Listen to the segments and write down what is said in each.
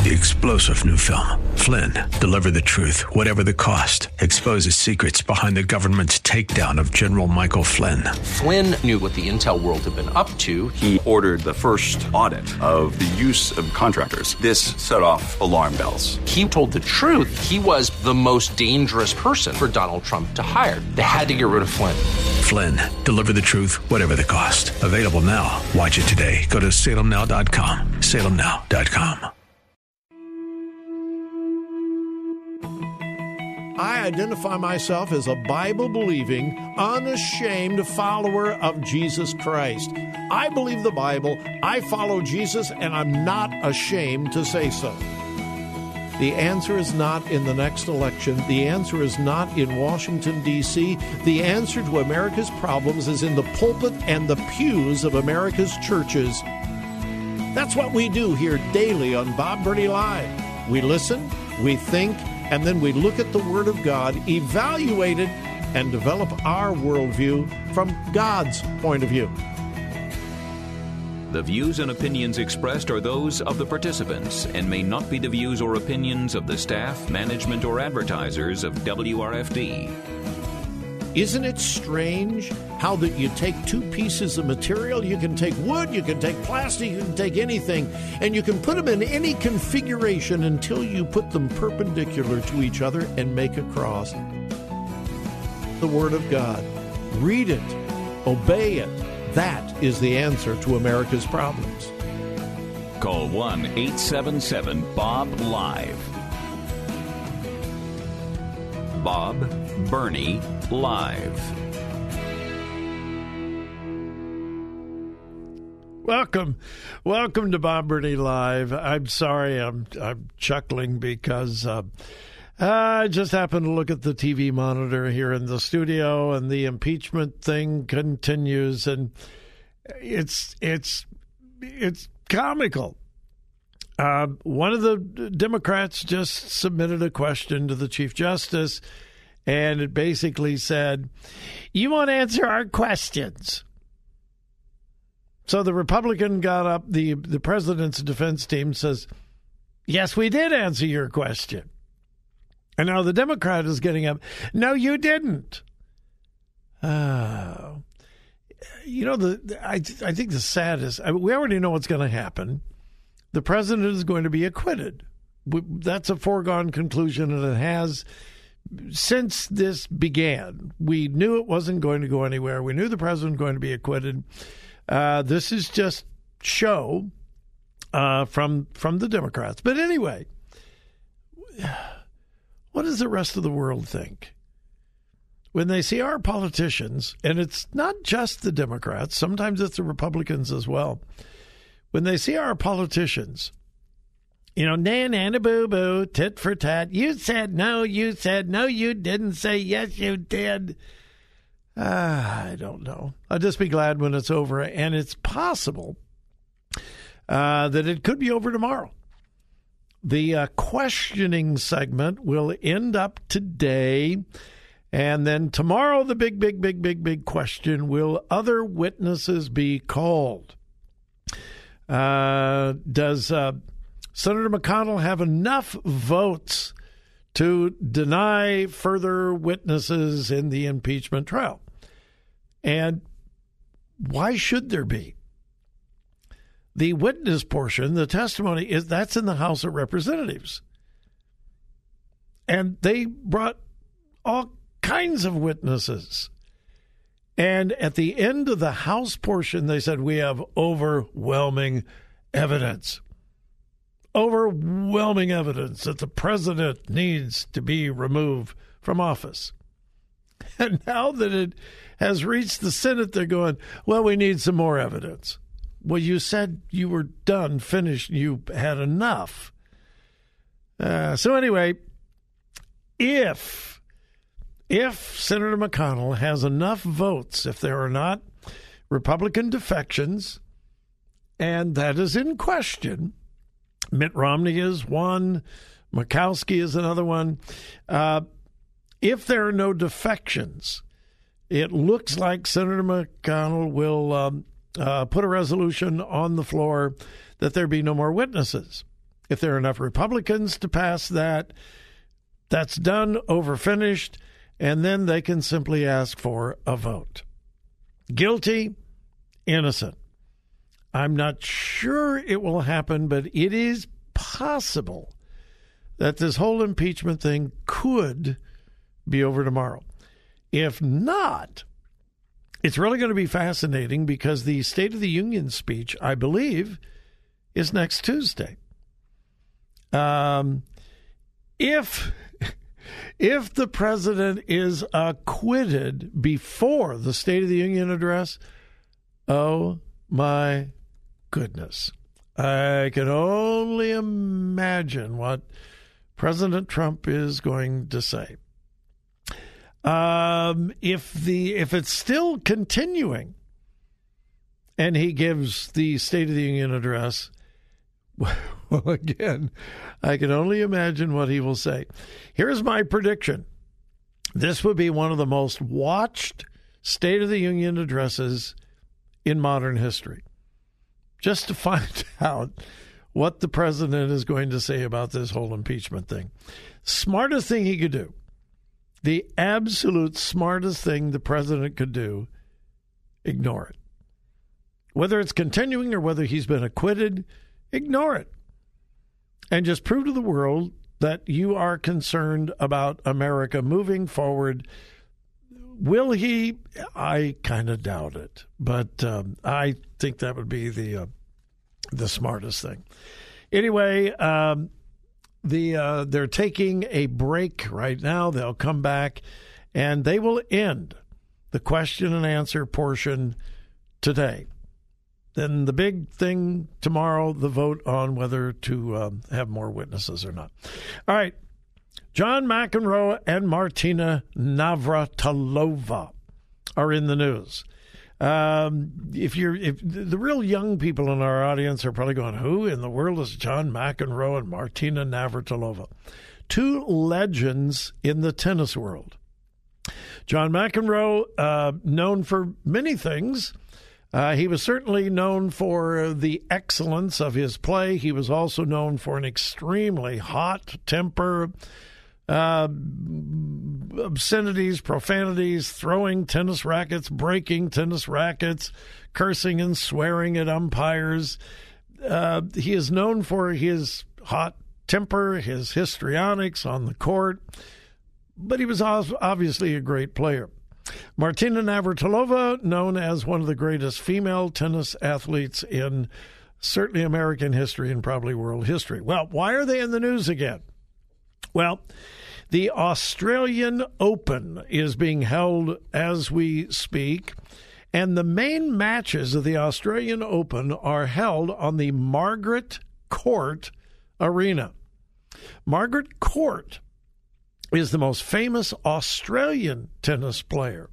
The explosive new film, Flynn, deliver the truth, whatever the cost, exposes secrets behind the government's takedown of General Michael Flynn. Flynn knew what the intel world had been up to. He ordered the first audit of the use of contractors. This set off alarm bells. He told the truth. He was the most dangerous person for Donald Trump to hire. They had to get rid of Flynn. Flynn, deliver the truth, whatever the cost. Available now. Watch it today. Go to salemnow.com. salemnow.com. I identify myself as a Bible-believing, unashamed follower of Jesus Christ. I believe the Bible, I follow Jesus, and I'm not ashamed to say so. The answer is not in the next election. The answer is not in Washington, D.C. The answer to America's problems is in the pulpit and the pews of America's churches. That's what we do here daily on Bob Burney Live. We listen, we think, and then we look at the Word of God, evaluate it, and develop our worldview from God's point of view. The views and opinions expressed are those of the participants and may not be the views or opinions of the staff, management, or advertisers of WRFD. Isn't it strange how that you take two pieces of material, you can take wood, you can take plastic, you can take anything, and you can put them in any configuration until you put them perpendicular to each other and make a cross. The Word of God. Read it. Obey it. That is the answer to America's problems. Call 1-877-BOB-LIVE. Bob Burney Live. Welcome to Bob Burney Live. I'm sorry, I'm chuckling because I just happened to look at the TV monitor here in the studio, and the impeachment thing continues, and it's comical. One of the Democrats just submitted a question to the Chief Justice, and it basically said, "You won't answer our questions." So the Republican got up, the president's defense team says, "Yes, we did answer your question." And now the Democrat is getting up, "No, you didn't." I think the saddest, we already know what's going to happen. The president is going to be acquitted. That's a foregone conclusion, and it has since this began. We knew it wasn't going to go anywhere. We knew the president was going to be acquitted. This is just show from the Democrats. But anyway, what does the rest of the world think? When they see our politicians, and it's not just the Democrats, sometimes it's the Republicans as well. When they see our politicians, nana boo boo, tit for tat, you said no, you didn't say yes, you did. I don't know. I'll just be glad when it's over, and it's possible that it could be over tomorrow. The questioning segment will end up today, and then tomorrow the big question, will other witnesses be called? Does Senator McConnell have enough votes to deny further witnesses in the impeachment trial? And why should there be? The witness portion, the testimony, that's in the House of Representatives. And they brought all kinds of witnesses. And at the end of the House portion, they said, we have overwhelming evidence. Overwhelming evidence that the president needs to be removed from office. And now that it has reached the Senate, they're going, well, we need some more evidence. Well, you said you were done, finished, you had enough. So anyway, if Senator McConnell has enough votes, if there are not Republican defections, and that is in question, Mitt Romney is one, Murkowski is another one. If there are no defections, it looks like Senator McConnell will put a resolution on the floor that there be no more witnesses. If there are enough Republicans to pass that, that's done, over, finished, and then they can simply ask for a vote. Guilty, innocent. I'm not sure it will happen, but it is possible that this whole impeachment thing could be over tomorrow. If not, it's really going to be fascinating because the State of the Union speech, I believe, is next Tuesday. If the president is acquitted before the State of the Union address, oh my goodness. I can only imagine what President Trump is going to say. If it's still continuing and he gives the State of the Union address, well, again, I can only imagine what he will say. Here's my prediction. This would be one of the most watched State of the Union addresses in modern history, just to find out what the president is going to say about this whole impeachment thing. Smartest thing he could do, the absolute smartest thing the president could do, ignore it. Whether it's continuing or whether he's been acquitted, ignore it. And just prove to the world that you are concerned about America moving forward. Will he? I kind of doubt it. But I think that would be the smartest thing. Anyway, they're taking a break right now. They'll come back, and they will end the question and answer portion today. Then the big thing tomorrow, the vote on whether to have more witnesses or not. All right. John McEnroe and Martina Navratilova are in the news. If the real young people in our audience are probably going, who in the world is John McEnroe and Martina Navratilova? Two legends in the tennis world. John McEnroe, known for many things. He was certainly known for the excellence of his play. He was also known for an extremely hot temper, obscenities, profanities, throwing tennis rackets, breaking tennis rackets, cursing and swearing at umpires. He is known for his hot temper, his histrionics on the court, but he was obviously a great player. Martina Navratilova, known as one of the greatest female tennis athletes in certainly American history and probably world history. Well, why are they in the news again? Well, the Australian Open is being held as we speak, and the main matches of the Australian Open are held on the Margaret Court Arena. Margaret Court is the most famous Australian tennis player.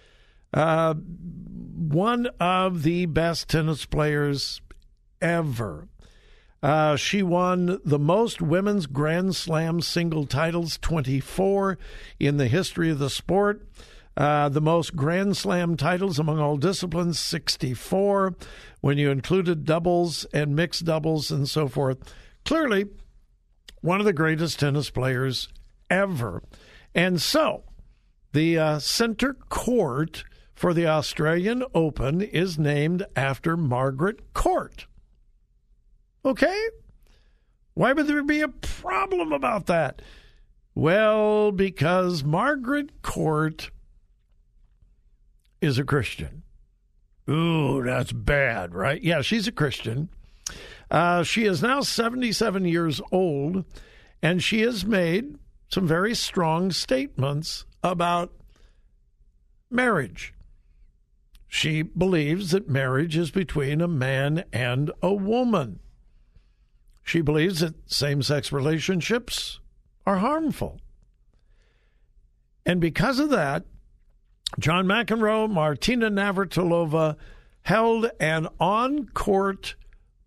One of the best tennis players ever. She won the most women's Grand Slam single titles, 24 in the history of the sport. The most Grand Slam titles among all disciplines, 64, when you included doubles and mixed doubles and so forth. Clearly, one of the greatest tennis players ever. And so, the center court for the Australian Open is named after Margaret Court. Okay? Why would there be a problem about that? Well, because Margaret Court is a Christian. Ooh, that's bad, right? Yeah, she's a Christian. She is now 77 years old, and she has made some very strong statements about marriage. She believes that marriage is between a man and a woman. She believes that same-sex relationships are harmful. And because of that, John McEnroe, Martina Navratilova held an on-court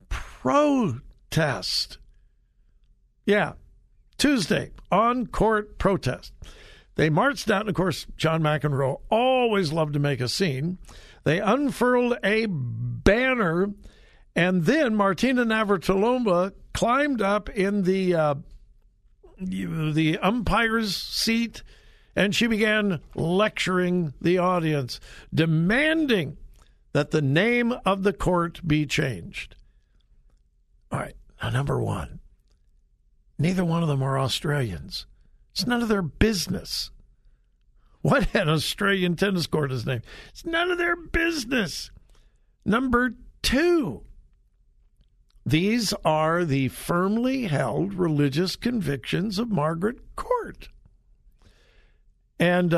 protest. Yeah, Tuesday, on-court protest. They marched out, and of course, John McEnroe always loved to make a scene. They unfurled a banner And then Martina Navratilova climbed up in the umpire's seat, and she began lecturing the audience, demanding that the name of the court be changed. All right, now number one, neither one of them are Australians. It's none of their business what an Australian tennis court is named. It's none of their business. Number two, these are the firmly held religious convictions of Margaret Court. And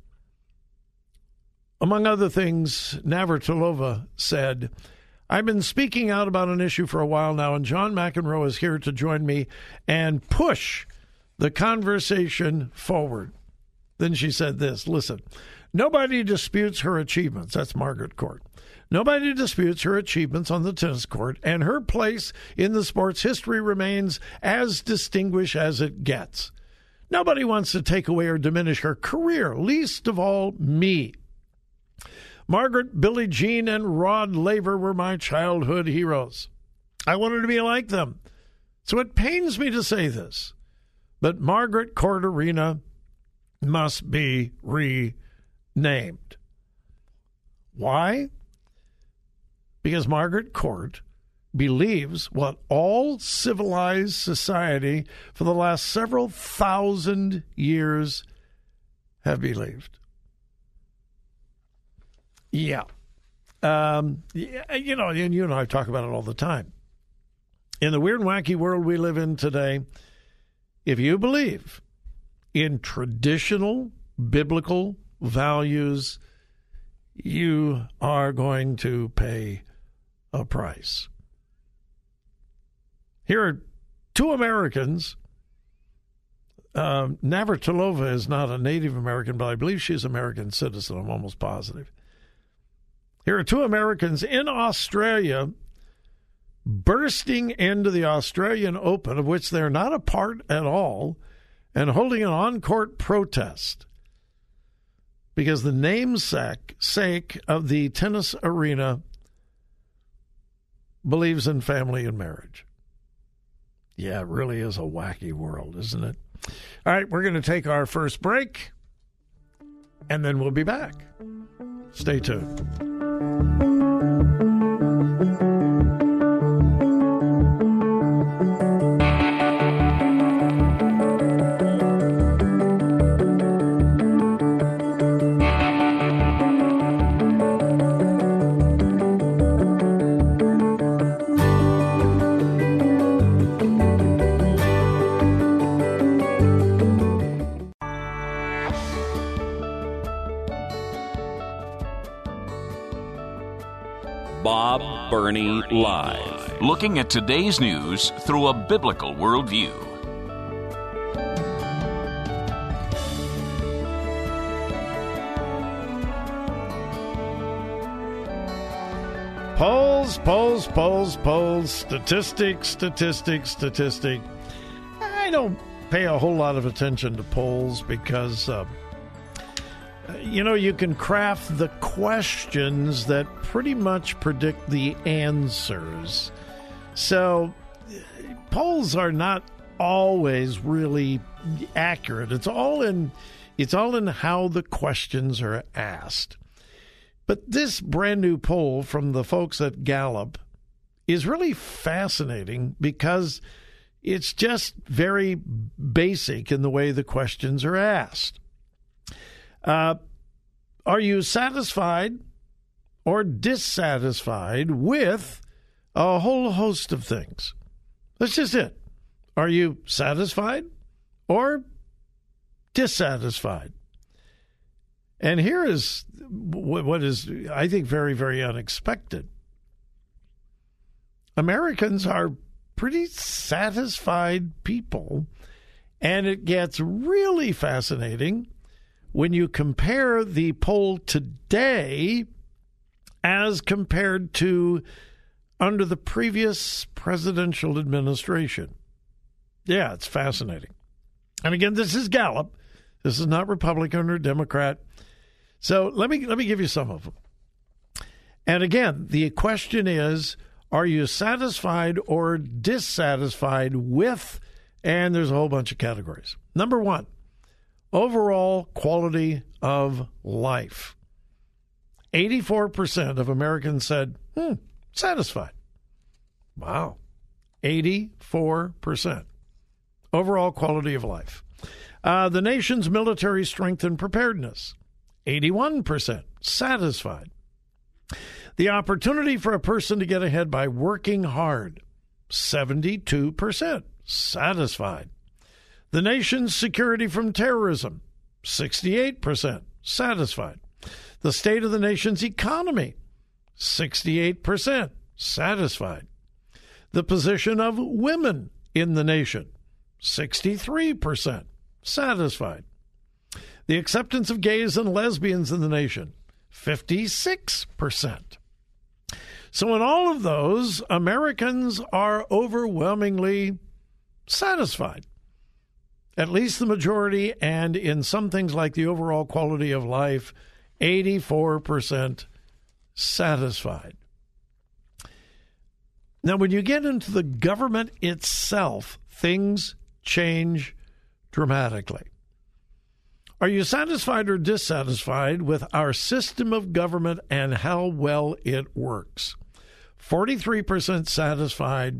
among other things, Navratilova said, I've been speaking out about an issue for a while now, and John McEnroe is here to join me and push the conversation forward. Then she said this, listen, nobody disputes her achievements. That's Margaret Court. Nobody disputes her achievements on the tennis court, and her place in the sport's history remains as distinguished as it gets. Nobody wants to take away or diminish her career, least of all me. Margaret, Billie Jean, and Rod Laver were my childhood heroes. I wanted to be like them. So it pains me to say this, but Margaret Court Arena must be renamed. Why? Because Margaret Court believes what all civilized society for the last several thousand years have believed. Yeah. And you and I talk about it all the time. In the weird and wacky world we live in today, if you believe in traditional biblical values, you are going to pay a price. Here are two Americans. Navratilova is not a Native American, but I believe she's an American citizen. I'm almost positive. Here are two Americans in Australia bursting into the Australian Open, of which they're not a part at all, and holding an on-court protest because the namesake of the tennis arena believes in family and marriage. Yeah, it really is a wacky world, isn't it? All right, we're going to take our first break, and then we'll be back. Stay tuned. Bob Burney Live. Looking at today's news through a biblical worldview. Polls. Statistic. I don't pay a whole lot of attention to polls because, you can craft the questions that pretty much predict the answers. So polls are not always really accurate. It's all in how the questions are asked. But this brand new poll from the folks at Gallup is really fascinating because it's just very basic in the way the questions are asked. Are you satisfied or dissatisfied with a whole host of things? That's just it. Are you satisfied or dissatisfied? And here is what is, I think, very, very unexpected. Americans are pretty satisfied people, and it gets really fascinating when you compare the poll today as compared to under the previous presidential administration. Yeah, it's fascinating. And again, this is Gallup. This is not Republican or Democrat. So let me give you some of them. And again, the question is, Are you satisfied or dissatisfied with, and there's a whole bunch of categories. Number 1, overall quality of life. 84% of Americans said, satisfied. Wow. 84%. Overall quality of life. The nation's military strength and preparedness. 81% satisfied. The opportunity for a person to get ahead by working hard. 72% satisfied. The nation's security from terrorism. 68% satisfied. The state of the nation's economy. 68% satisfied. The position of women in the nation. 63% satisfied. The acceptance of gays and lesbians in the nation. 56%. So in all of those, Americans are overwhelmingly satisfied. At least the majority, and in some things like the overall quality of life, 84% satisfied. Now, when you get into the government itself, things change dramatically. Are you satisfied or dissatisfied with our system of government and how well it works? 43% satisfied,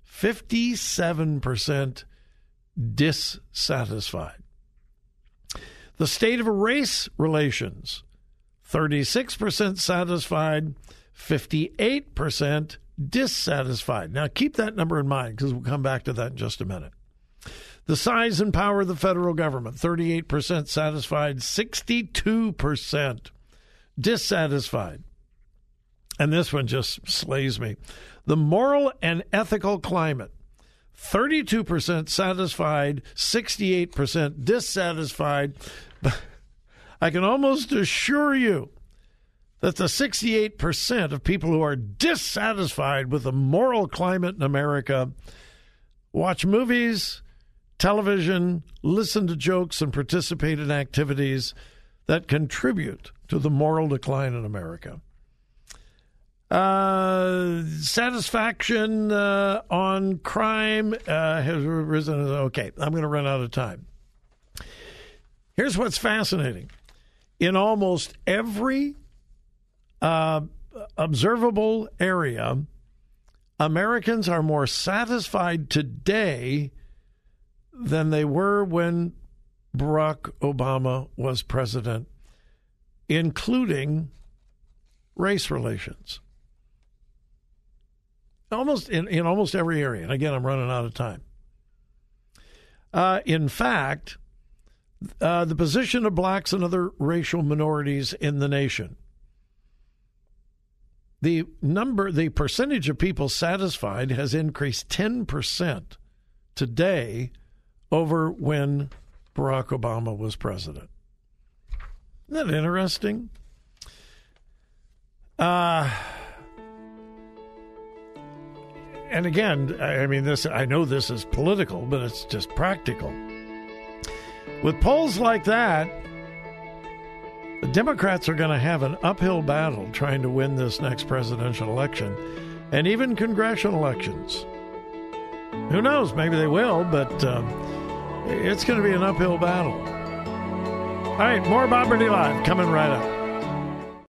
57% dissatisfied. The state of race relations, 36% satisfied, 58% dissatisfied. Now, keep that number in mind because we'll come back to that in just a minute. The size and power of the federal government, 38% satisfied, 62% dissatisfied. And this one just slays me. The moral and ethical climate, 32% satisfied, 68% dissatisfied. I can almost assure you that the 68% of people who are dissatisfied with the moral climate in America watch movies, television, listen to jokes, and participate in activities that contribute to the moral decline in America. Satisfaction on crime has risen. Okay, I'm going to run out of time. Here's what's fascinating. In almost every observable area, Americans are more satisfied today than they were when Barack Obama was president, including race relations. Almost in almost every area. And again, I'm running out of time. In fact, the position of blacks and other racial minorities in the nation, the percentage of people satisfied has increased 10% today over when Barack Obama was president. Isn't that interesting? And again, I mean, I know this is political, but it's just practical. With polls like that, the Democrats are going to have an uphill battle trying to win this next presidential election and even congressional elections. Who knows? Maybe they will, but it's going to be an uphill battle. All right, more Bob Burney Live coming right up.